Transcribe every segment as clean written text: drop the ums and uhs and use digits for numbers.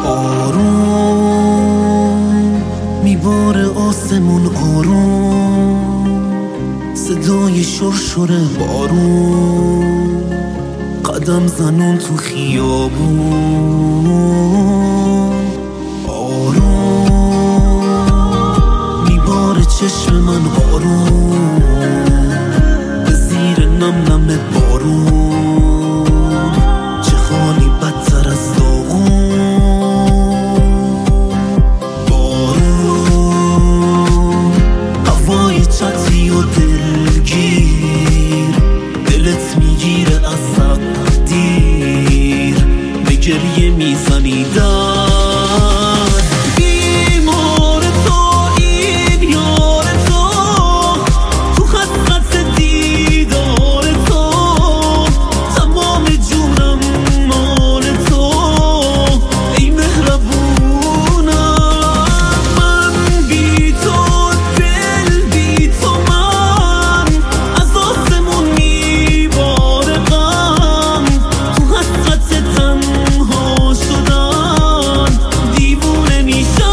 آروم میباره آسمون، آروم صدای شرشر بارون، قدم زنون تو خیابون. آروم میباره چشم من، آروم به زیر نم نم بارون، چه خالی بدتر از داغون. بارون هوای چتری و دلگیر، دلت میگیره از تقدیر، به گریه میزنی بیمار تو این یار تو، تو خطرت دیدار تو، تمام جونم مال تو ای مهربونم. من بی تو دل بی تو، من از آسمون میباره غم، تو حسرت تنها شدن دیوونه میشم.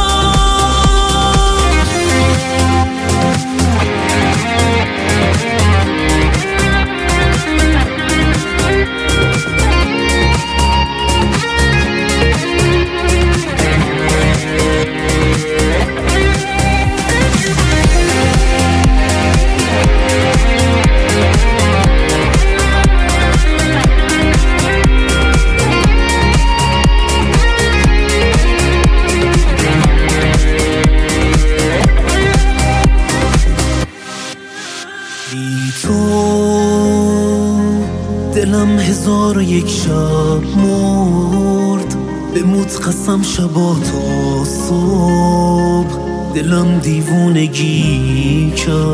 بی تو دلم 1001 شب مرد، بموت قسم شبا تا صبح، دلم دیوونگی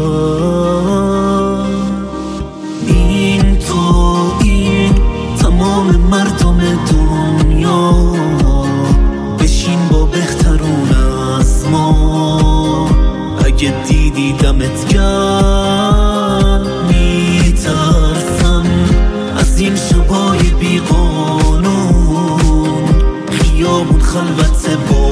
کرد. این تو، این تمام مردم دنیا، بشین با بهترون از ما، اگه دیدی دمت گرم. میترسم از این شبای بی قانون، خیابون خلوت با